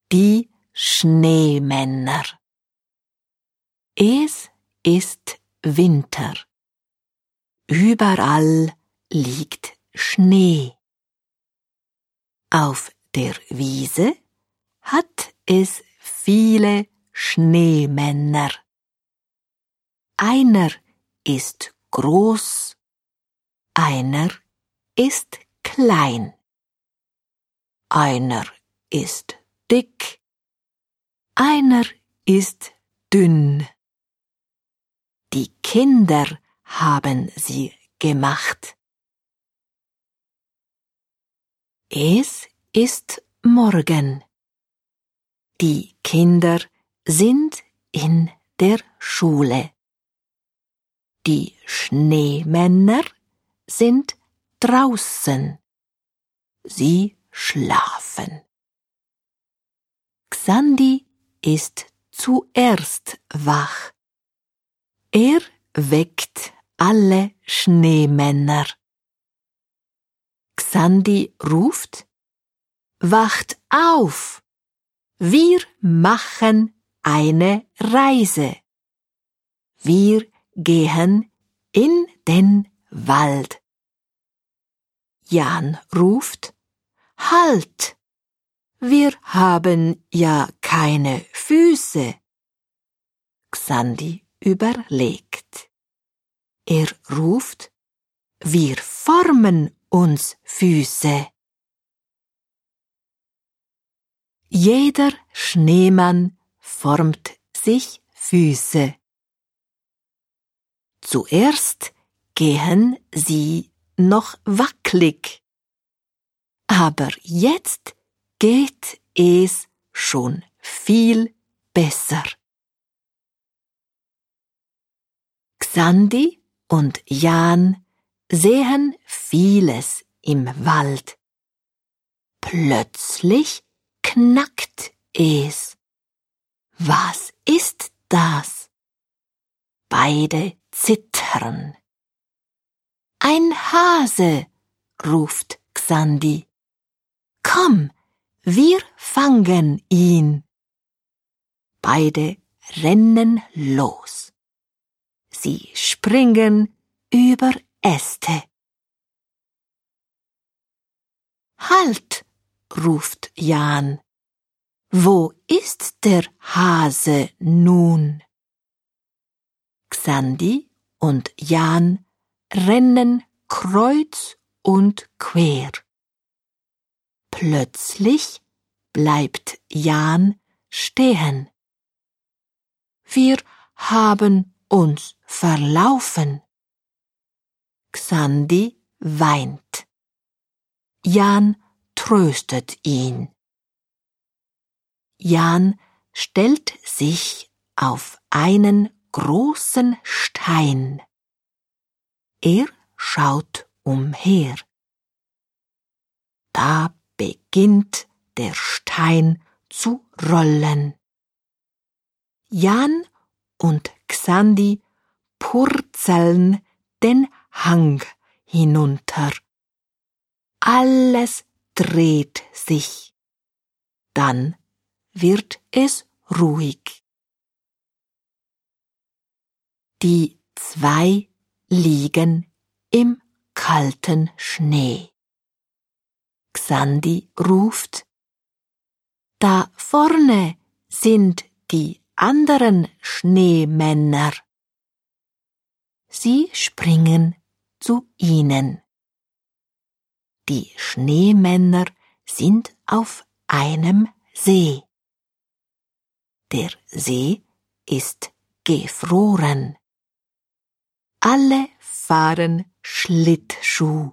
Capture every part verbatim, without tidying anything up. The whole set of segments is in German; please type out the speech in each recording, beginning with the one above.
Die Schneemänner. Es ist Winter. Überall liegt Schnee. Auf der Wiese hat es viele Schneemänner. Einer ist groß, einer ist klein. Einer ist dick, einer ist dünn. Die Kinder haben sie gemacht. Es ist Morgen. Die Kinder sind in der Schule. Die Schneemänner sind draußen. Sie schlafen. Xandi ist zuerst wach. Er weckt alle Schneemänner. Xandi ruft: Wacht auf! Wir machen eine Reise. Wir gehen in den Wald. Jan ruft: Halt! Wir haben ja keine Füße. Xandi überlegt. Er ruft: Wir formen uns Füße. Jeder Schneemann formt sich Füße. Zuerst gehen sie noch wackelig. Aber jetzt geht es schon viel besser. Xandi und Jan sehen vieles im Wald. Plötzlich knackt es. Was ist das? Beide zittern. Ein Hase, ruft Xandi. Komm, wir fangen ihn. Beide rennen los. Sie springen über Äste. Halt, ruft Jan. Wo ist der Hase nun? Xandi und Jan rennen kreuz und quer. Plötzlich bleibt Jan stehen. Wir haben uns verlaufen. Xandi weint. Jan tröstet ihn. Jan stellt sich auf einen großen Stein. Er schaut umher. Da beginnt der Stein zu rollen. Jan und Xandi purzeln den Hang hinunter. Alles dreht sich. Dann wird es ruhig. Die zwei liegen im kalten Schnee. Xandi ruft: Da vorne sind die anderen Schneemänner. Sie springen zu ihnen. Die Schneemänner sind auf einem See. Der See ist gefroren. Alle fahren Schlittschuh.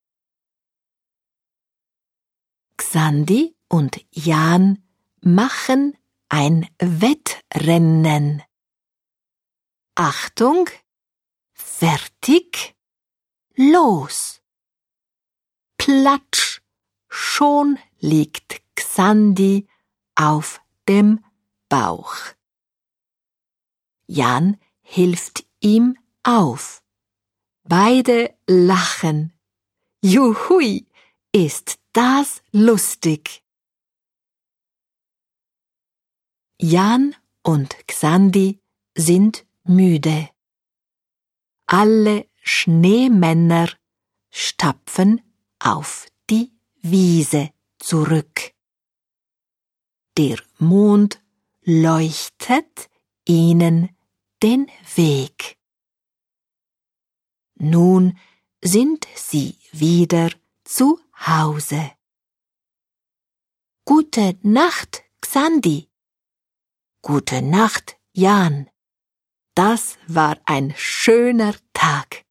Xandi und Jan machen ein Wettrennen. Achtung, fertig, los! Platsch, schon liegt Xandi auf dem Bauch. Jan hilft ihm auf. Beide lachen. Juhui, ist das lustig! Jan und Xandi sind müde. Alle Schneemänner stapfen auf die Wiese zurück. Der Mond leuchtet ihnen den Weg. Nun sind sie wieder zu Hause. Gute Nacht, Xandi. Gute Nacht, Jan. Das war ein schöner Tag.